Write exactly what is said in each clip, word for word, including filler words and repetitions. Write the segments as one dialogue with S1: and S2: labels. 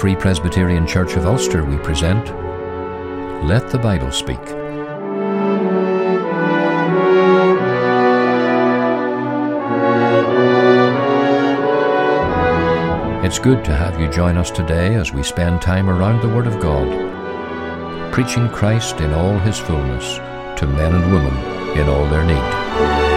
S1: Free Presbyterian Church of Ulster, we present Let the Bible Speak. It's good to have you join us today as we spend time around the Word of God, preaching Christ in all His fullness to men and women in all their need.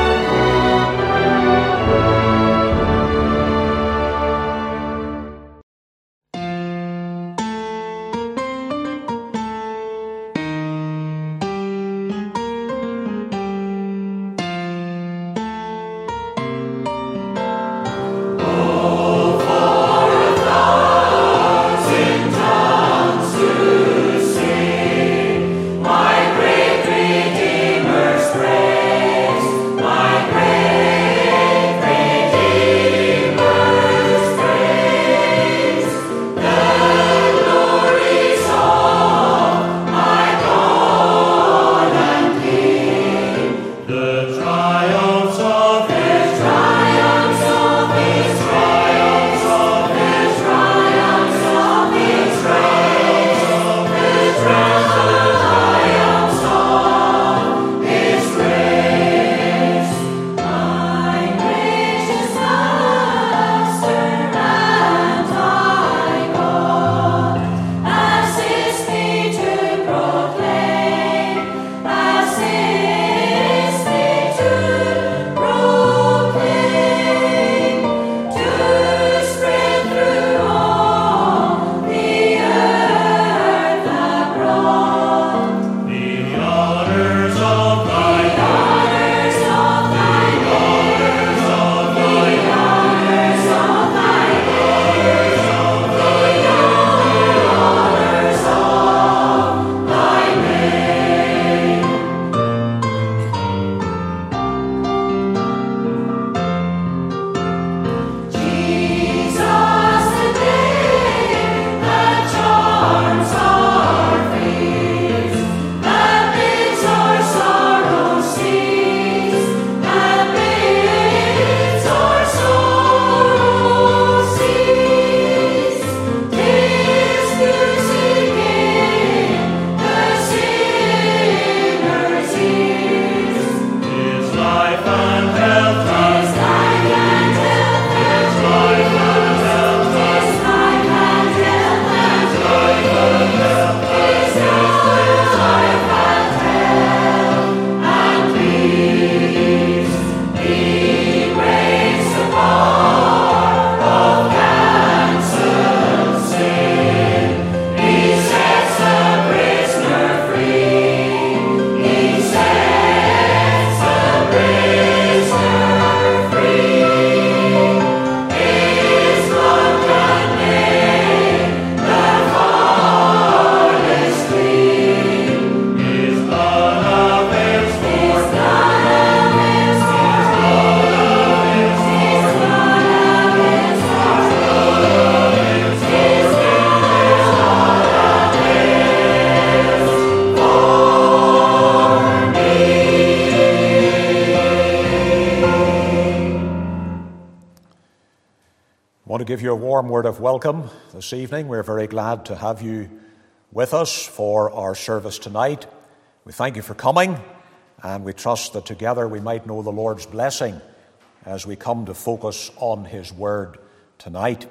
S2: Give you a warm word of welcome this evening. We're very glad to have you with us for our service tonight. We thank you for coming, and we trust that together we might know the Lord's blessing as we come to focus on His Word tonight.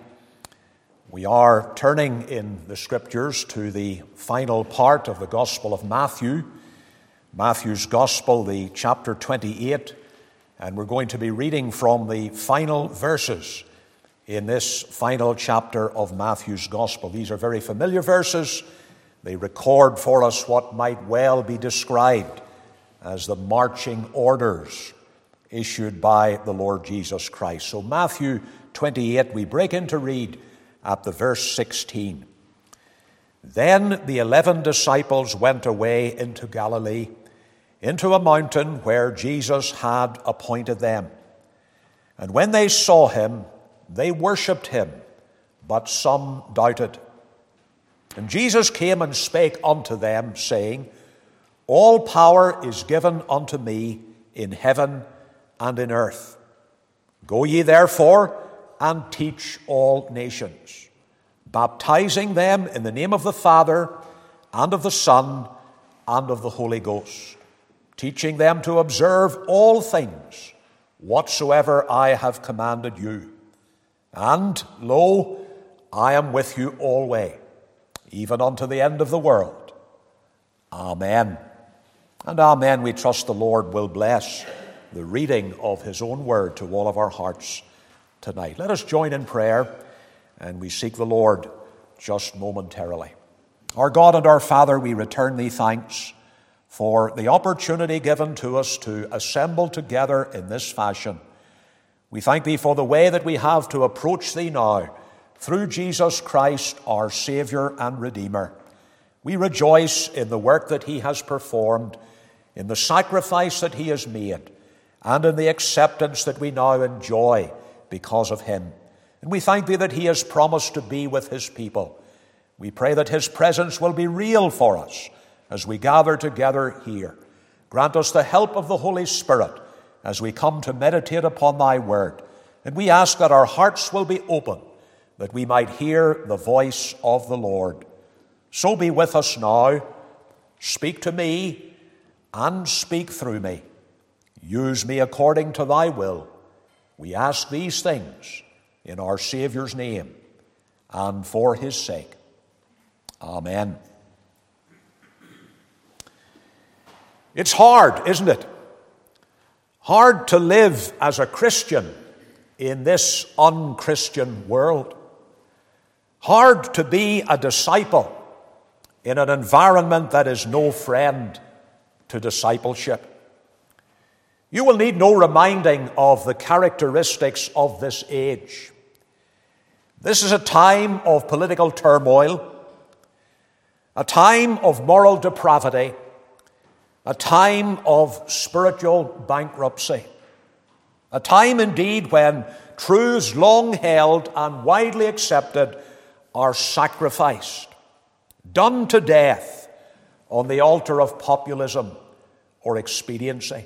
S2: We are turning in the Scriptures to the final part of the Gospel of Matthew, Matthew's Gospel, the chapter twenty-eight, and we're going to be reading from the final verses in this final chapter of Matthew's Gospel. These are very familiar verses. They record for us what might well be described as the marching orders issued by the Lord Jesus Christ. So Matthew twenty-eight, we break in to read at the verse sixteen. Then the eleven disciples went away into Galilee, into a mountain where Jesus had appointed them. And when they saw him, they worshipped him, but some doubted. And Jesus came and spake unto them, saying, All power is given unto me in heaven and in earth. Go ye therefore and teach all nations, baptizing them in the name of the Father, and of the Son, and of the Holy Ghost, teaching them to observe all things whatsoever I have commanded you. And, lo, I am with you always, even unto the end of the world. Amen. And amen, we trust the Lord will bless the reading of his own word to all of our hearts tonight. Let us join in prayer, and we seek the Lord just momentarily. Our God and our Father, we return thee thanks for the opportunity given to us to assemble together in this fashion. We thank thee for the way that we have to approach thee now through Jesus Christ, our Savior and Redeemer. We rejoice in the work that he has performed, in the sacrifice that he has made, and in the acceptance that we now enjoy because of him. And we thank thee that he has promised to be with his people. We pray that his presence will be real for us as we gather together here. Grant us the help of the Holy Spirit as we come to meditate upon thy word. And we ask that our hearts will be open, that we might hear the voice of the Lord. So be with us now. Speak to me and speak through me. Use me according to thy will. We ask these things in our Saviour's name and for his sake. Amen. It's hard, isn't it? Hard to live as a Christian in this unchristian world. Hard to be a disciple in an environment that is no friend to discipleship. You will need no reminding of the characteristics of this age. This is a time of political turmoil, a time of moral depravity, a time of spiritual bankruptcy, a time indeed when truths long held and widely accepted are sacrificed, done to death on the altar of populism or expediency.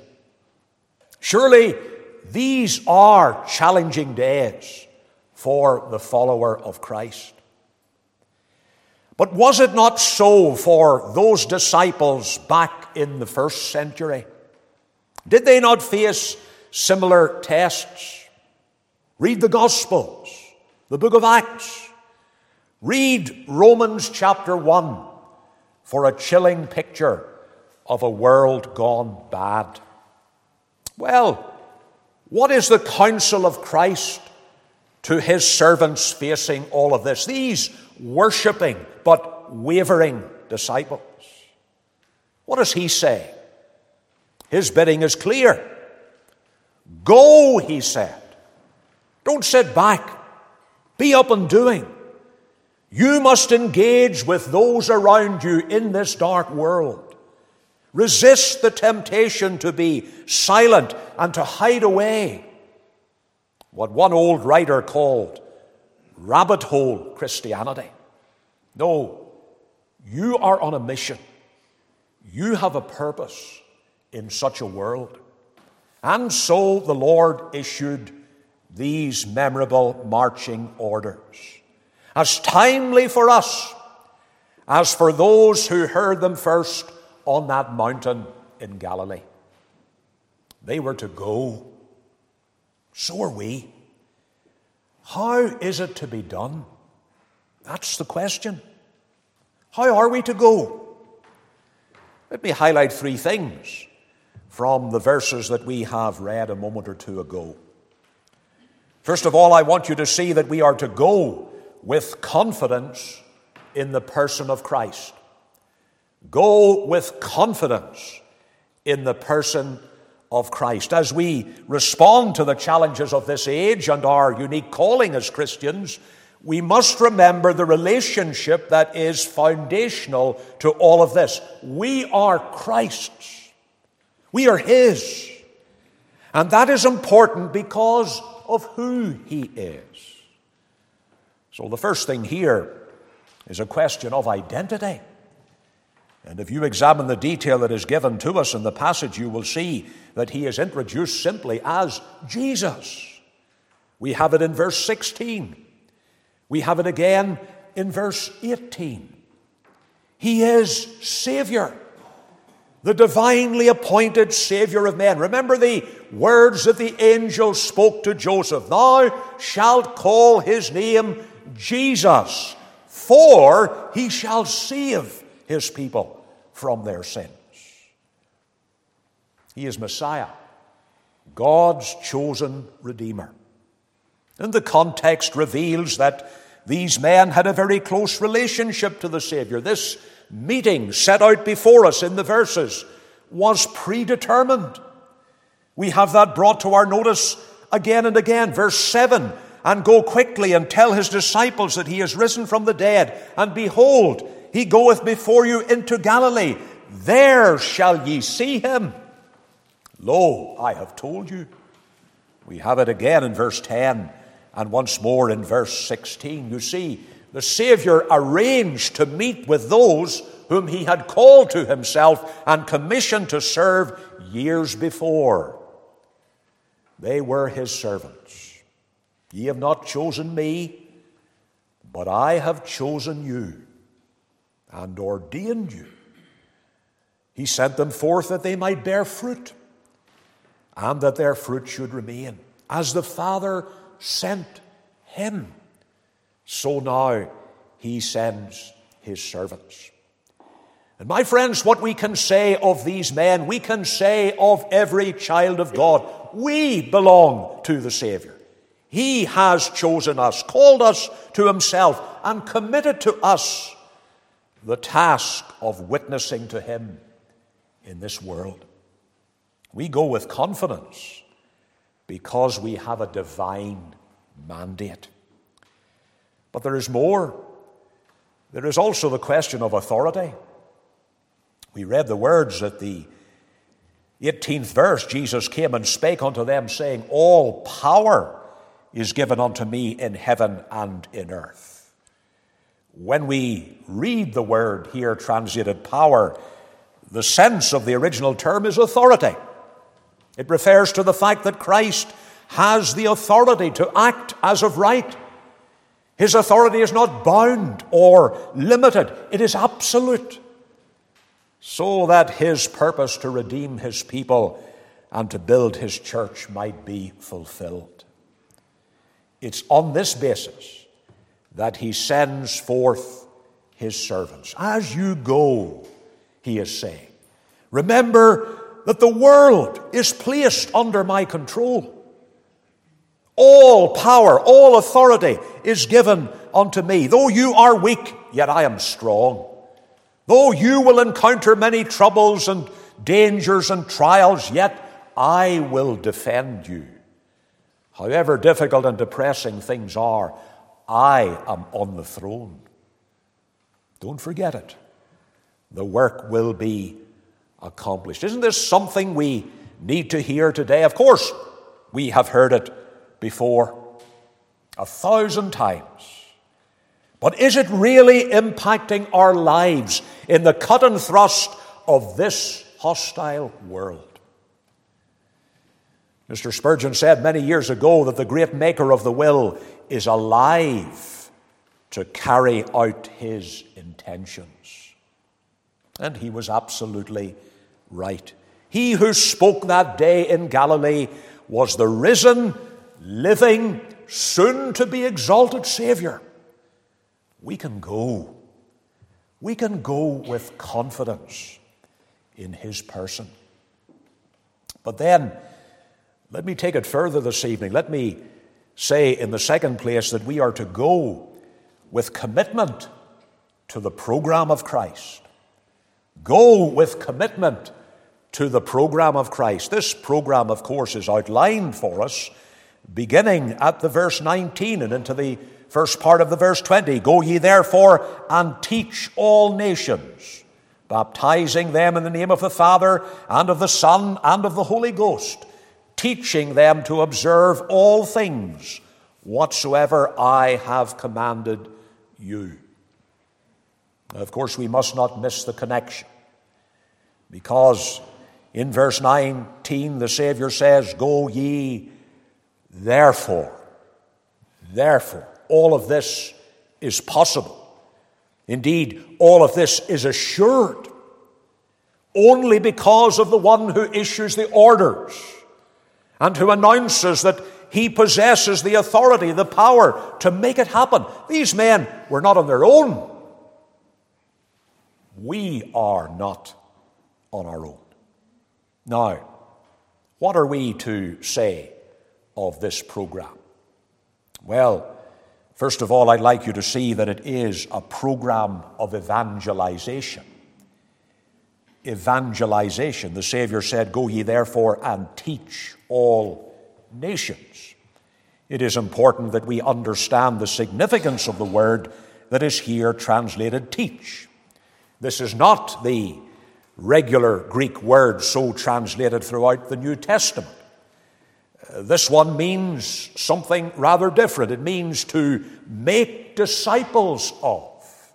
S2: Surely these are challenging days for the follower of Christ. But was it not so for those disciples back in the first century? Did they not face similar tests? Read the Gospels, the book of Acts. Read Romans chapter one for a chilling picture of a world gone bad. Well, what is the counsel of Christ to his servants facing all of this? These worshipping but wavering disciples. What does he say? His bidding is clear. Go, he said. Don't sit back. Be up and doing. You must engage with those around you in this dark world. Resist the temptation to be silent and to hide away. What one old writer called rabbit hole Christianity. No, you are on a mission. You have a purpose in such a world. And so the Lord issued these memorable marching orders, as timely for us as for those who heard them first on that mountain in Galilee. They were to go. So are we. How is it to be done? That's the question. How are we to go? Let me highlight three things from the verses that we have read a moment or two ago. First of all, I want you to see that we are to go with confidence in the person of Christ. Go with confidence in the person of Christ. As we respond to the challenges of this age and our unique calling as Christians, we must remember the relationship that is foundational to all of this. We are Christ's. We are his. And that is important because of who he is. So the first thing here is a question of identity. And if you examine the detail that is given to us in the passage, you will see that he is introduced simply as Jesus. We have it in verse sixteen. We have it again in verse eighteen. He is Savior, the divinely appointed Savior of men. Remember the words that the angel spoke to Joseph. Thou shalt call his name Jesus, for he shall save his people from their sins. He is Messiah, God's chosen Redeemer. And the context reveals that these men had a very close relationship to the Savior. This meeting set out before us in the verses was predetermined. We have that brought to our notice again and again. Verse seven, and go quickly and tell his disciples that he is risen from the dead. And behold, he goeth before you into Galilee. There shall ye see him. Lo, I have told you. We have it again in verse ten and once more in verse sixteen. You see, the Savior arranged to meet with those whom he had called to himself and commissioned to serve years before. They were his servants. Ye have not chosen me, but I have chosen you and ordained you. He sent them forth that they might bear fruit, and that their fruit should remain. As the Father sent him, so now he sends his servants. And my friends, what we can say of these men, we can say of every child of God. We belong to the Savior. He has chosen us, called us to himself, and committed to us the task of witnessing to him in this world. We go with confidence because we have a divine mandate. But there is more. There is also the question of authority. We read the words at the eighteenth verse. Jesus came and spake unto them, saying, all power is given unto me in heaven and in earth. When we read the word here translated power, the sense of the original term is authority. It refers to the fact that Christ has the authority to act as of right. His authority is not bound or limited. It is absolute. So that his purpose to redeem his people and to build his church might be fulfilled. It's on this basis that he sends forth his servants. As you go, he is saying, remember that the world is placed under my control. All power, all authority is given unto me. Though you are weak, yet I am strong. Though you will encounter many troubles and dangers and trials, yet I will defend you. However difficult and depressing things are, I am on the throne. Don't forget it. The work will be accomplished. Isn't this something we need to hear today? Of course, we have heard it before a thousand times. But is it really impacting our lives in the cut and thrust of this hostile world? Mister Spurgeon said many years ago that the great maker of the will is alive to carry out his intentions. And he was absolutely right. He who spoke that day in Galilee was the risen, living, soon to be exalted Savior. We can go. We can go with confidence in his person. But then, let me take it further this evening. Let me say in the second place that we are to go with commitment to the program of Christ. Go with commitment to the program of Christ. This program, of course, is outlined for us beginning at the verse nineteen and into the first part of the verse twenty. Go ye therefore and teach all nations, baptizing them in the name of the Father and of the Son and of the Holy Ghost, teaching them to observe all things whatsoever I have commanded you. Now, of course, we must not miss the connection, because in verse nineteen the Savior says, go ye therefore. Therefore, all of this is possible Indeed, all of this is assured only because of the one who issues the orders and who announces that he possesses the authority, the power to make it happen. These men were not on their own. We are not on our own. Now, what are we to say of this program? Well, first of all, I'd like you to see that it is a program of evangelization. Evangelization. The Savior said, "Go ye therefore and teach all nations." It is important that we understand the significance of the word that is here translated teach. This is not the regular Greek word so translated throughout the New Testament. Uh, this one means something rather different. It means to make disciples of.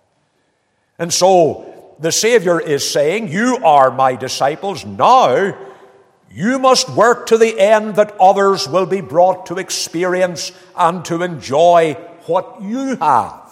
S2: And so the Savior is saying, you are my disciples. Now you must work to the end that others will be brought to experience and to enjoy what you have.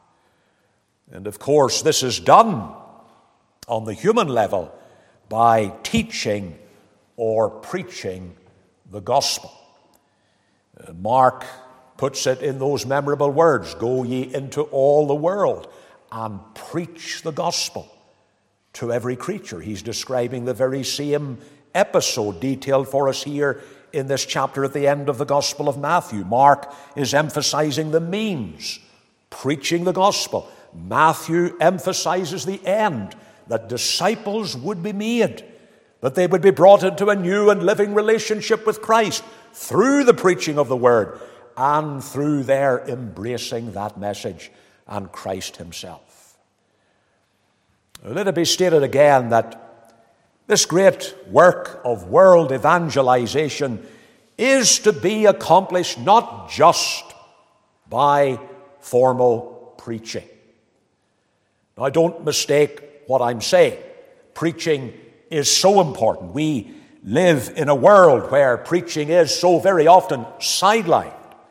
S2: And of course, this is done on the human level by teaching or preaching the gospel. Uh, Mark puts it in those memorable words, "Go ye into all the world and preach the gospel to every creature." He's describing the very same episode detailed for us here in this chapter at the end of the Gospel of Matthew. Mark is emphasizing the means, preaching the gospel. Matthew emphasizes the end, that disciples would be made, that they would be brought into a new and living relationship with Christ through the preaching of the word and through their embracing that message and Christ himself. Let it be stated again that this great work of world evangelization is to be accomplished not just by formal preaching. Now, don't mistake what I'm saying. Preaching is so important. We live in a world where preaching is so very often sidelined.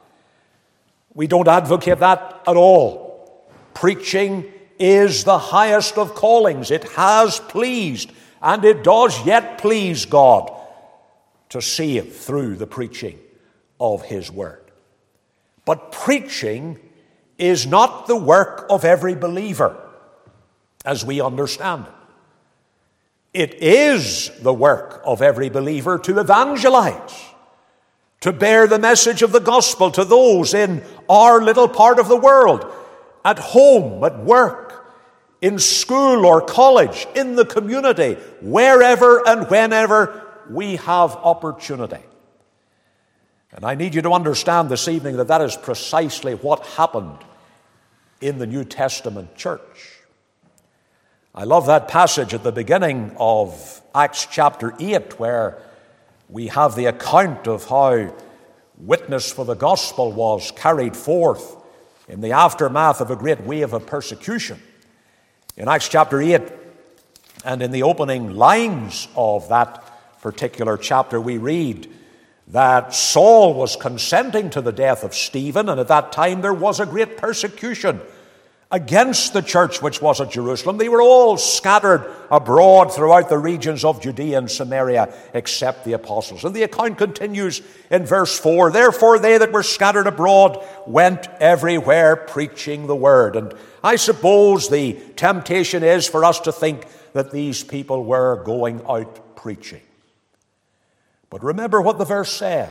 S2: We don't advocate that at all. Preaching is the highest of callings. It has pleased, and it does yet please God to save through the preaching of his word. But preaching is not the work of every believer, as we understand it. It is the work of every believer to evangelize, to bear the message of the gospel to those in our little part of the world, at home, at work, in school or college, in the community, wherever and whenever we have opportunity. And I need you to understand this evening that that is precisely what happened in the New Testament church. I love that passage at the beginning of Acts chapter eight, where we have the account of how witness for the gospel was carried forth in the aftermath of a great wave of persecution. In Acts chapter eight, and in the opening lines of that particular chapter, we read that Saul was consenting to the death of Stephen, and at that time there was a great persecution against the church which was at Jerusalem. They were all scattered abroad throughout the regions of Judea and Samaria, except the apostles. And the account continues in verse four. Therefore they that were scattered abroad went everywhere preaching the word. And I suppose the temptation is for us to think that these people were going out preaching. But remember what the verse says.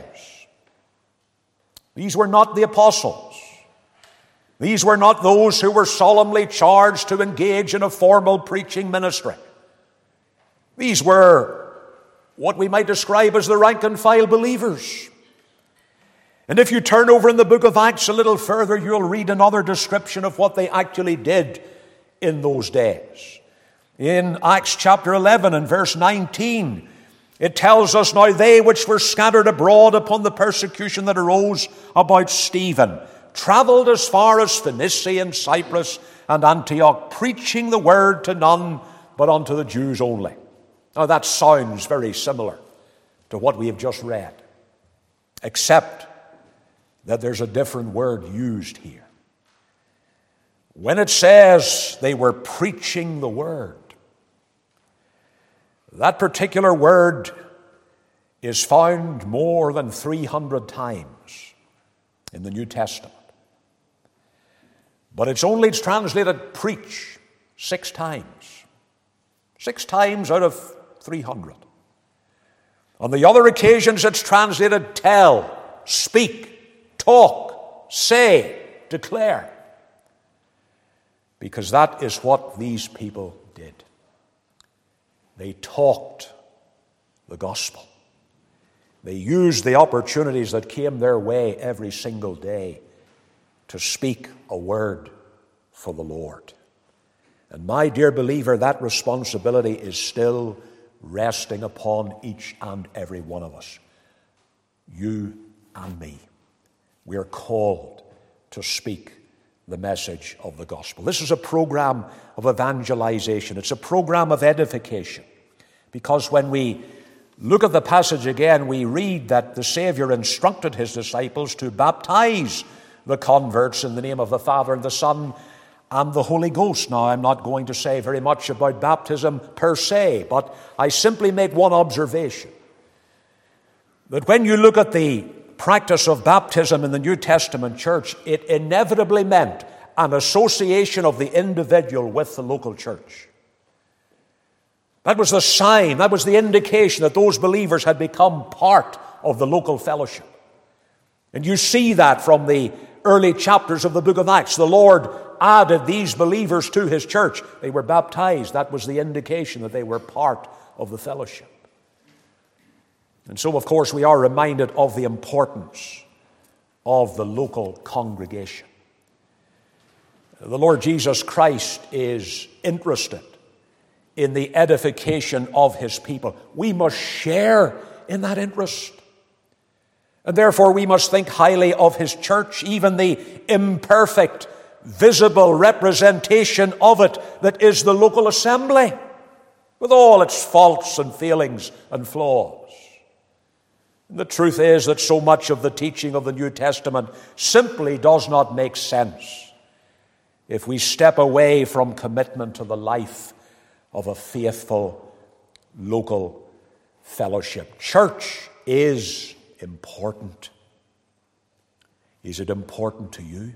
S2: These were not the apostles. These were not those who were solemnly charged to engage in a formal preaching ministry. These were what we might describe as the rank and file believers. And if you turn over in the book of Acts a little further, you'll read another description of what they actually did in those days. In Acts chapter eleven and verse nineteen, it tells us, now they which were scattered abroad upon the persecution that arose about Stephen traveled as far as Phoenicia and Cyprus and Antioch, preaching the word to none but unto the Jews only. Now that sounds very similar to what we have just read, except that there's a different word used here. when it says they were preaching the word, that particular word is found more than three hundred times in the New Testament. But it's only translated preach six times. Six times out of three hundred. On the other occasions it's translated tell, speak, talk, say, declare. Because that is what these people did. They talked the gospel. They used the opportunities that came their way every single day to speak a word for the Lord. And my dear believer, that responsibility is still resting upon each and every one of us. You and me. We are called to speak the message of the gospel. This is a program of evangelization. It's a program of edification. Because when we look at the passage again, we read that the Savior instructed his disciples to baptize the converts in the name of the Father and the Son and the Holy Ghost. Now, I'm not going to say very much about baptism per se, but I simply make one observation. That when you look at the practice of baptism in the New Testament church, it inevitably meant an association of the individual with the local church. That was the sign, that was the indication that those believers had become part of the local fellowship. And you see that from the early chapters of the book of Acts. The Lord added these believers to his church. They were baptized. That was the indication that they were part of the fellowship. And so, of course, we are reminded of the importance of the local congregation. The Lord Jesus Christ is interested in the edification of his people. We must share in that interest. And therefore we must think highly of his church, even the imperfect, visible representation of it that is the local assembly, with all its faults and failings and flaws. And the truth is that so much of the teaching of the New Testament simply does not make sense if we step away from commitment to the life of a faithful local fellowship. Church is important. Is it important to you?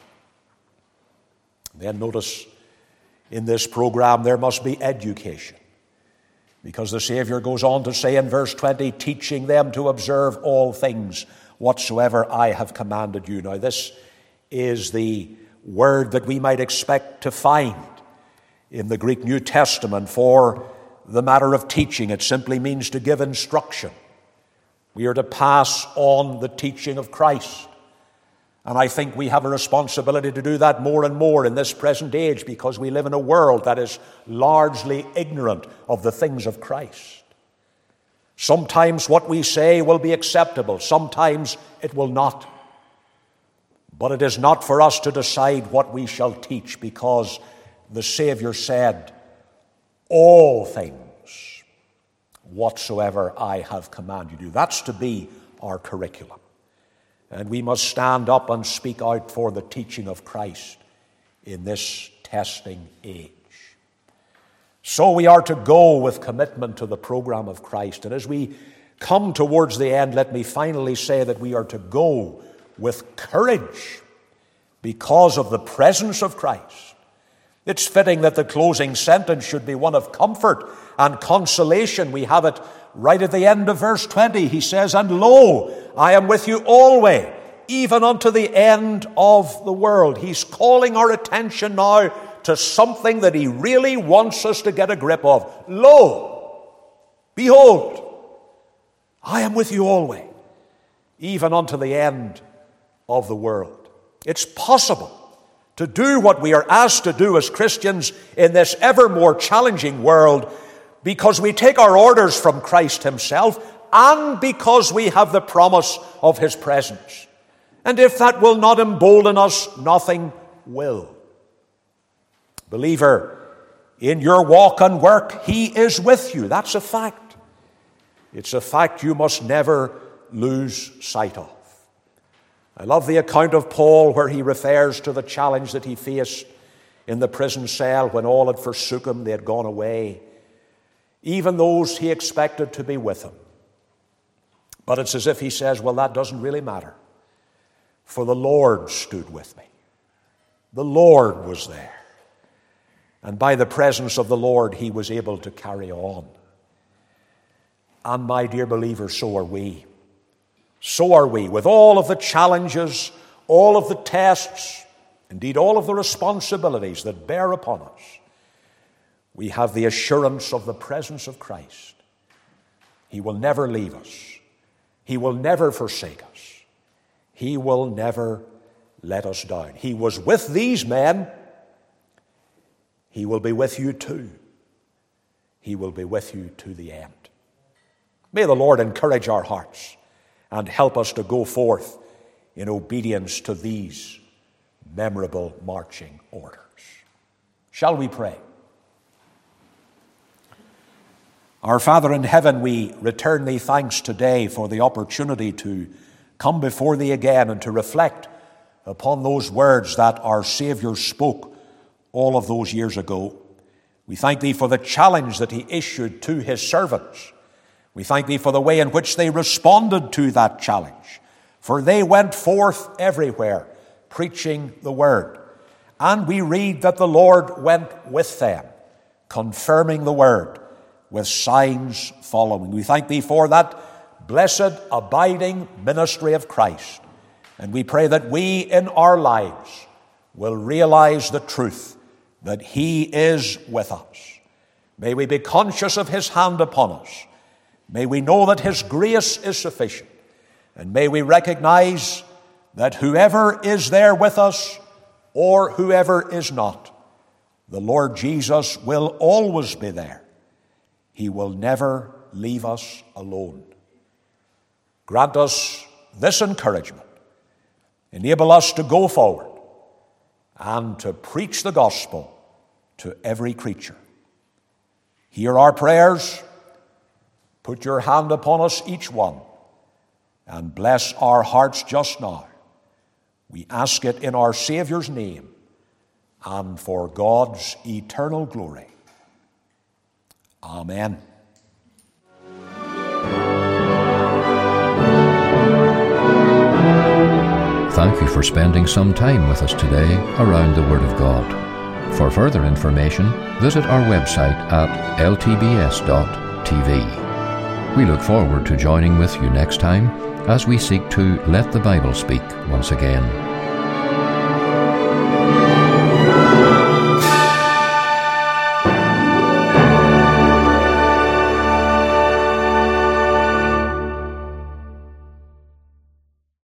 S2: Then notice in this program there must be education. Because the Savior goes on to say in verse twenty, teaching them to observe all things whatsoever I have commanded you. Now this is the word that we might expect to find in the Greek New Testament for the matter of teaching. It simply means to give instruction. We are to pass on the teaching of Christ. And I think we have a responsibility to do that more and more in this present age, because we live in a world that is largely ignorant of the things of Christ. Sometimes what we say will be acceptable. Sometimes it will not. But it is not for us to decide what we shall teach, because the Savior said, all things whatsoever I have commanded you. That's to be our curriculum. And we must stand up and speak out for the teaching of Christ in this testing age. So we are to go with commitment to the program of Christ. And as we come towards the end, let me finally say that we are to go with courage because of the presence of Christ. It's fitting that the closing sentence should be one of comfort and consolation. We have it right at the end of verse twenty. He says, and lo, I am with you always, even unto the end of the world. He's calling our attention now to something that he really wants us to get a grip of. Lo, behold, I am with you always, even unto the end of the world. It's possible to do what we are asked to do as Christians in this ever more challenging world, because we take our orders from Christ himself and because we have the promise of his presence. And if that will not embolden us, nothing will. Believer, in your walk and work, he is with you. That's a fact. It's a fact you must never lose sight of. I love the account of Paul where he refers to the challenge that he faced in the prison cell when all had forsook him, they had gone away. Even those he expected to be with him. But it's as if he says, well, that doesn't really matter. For the Lord stood with me. The Lord was there. And by the presence of the Lord, he was able to carry on. And my dear believers, so are we. So are we, with all of the challenges, all of the tests, indeed all of the responsibilities that bear upon us. We have the assurance of the presence of Christ. He will never leave us. He will never forsake us. He will never let us down. He was with these men. He will be with you too. He will be with you to the end. May the Lord encourage our hearts and help us to go forth in obedience to these memorable marching orders. Shall we pray? Our Father in heaven, we return thee thanks today for the opportunity to come before thee again and to reflect upon those words that our Savior spoke all of those years ago. We thank thee for the challenge that he issued to his servants. We thank thee for the way in which they responded to that challenge. For they went forth everywhere, preaching the word. And we read that the Lord went with them, confirming the word, with signs following. We thank thee for that blessed, abiding ministry of Christ. And we pray that we in our lives will realize the truth that he is with us. May we be conscious of his hand upon us. May we know that his grace is sufficient. And may we recognize that whoever is there with us or whoever is not, the Lord Jesus will always be there. He will never leave us alone. Grant us this encouragement. Enable us to go forward and to preach the gospel to every creature. Hear our prayers. Put your hand upon us, each one, and bless our hearts just now. We ask it in our Savior's name and for God's eternal glory. Amen.
S1: Thank you for spending some time with us today around the Word of God. For further information, visit our website at l t b s dot t v. We look forward to joining with you next time as we seek to let the Bible speak once again.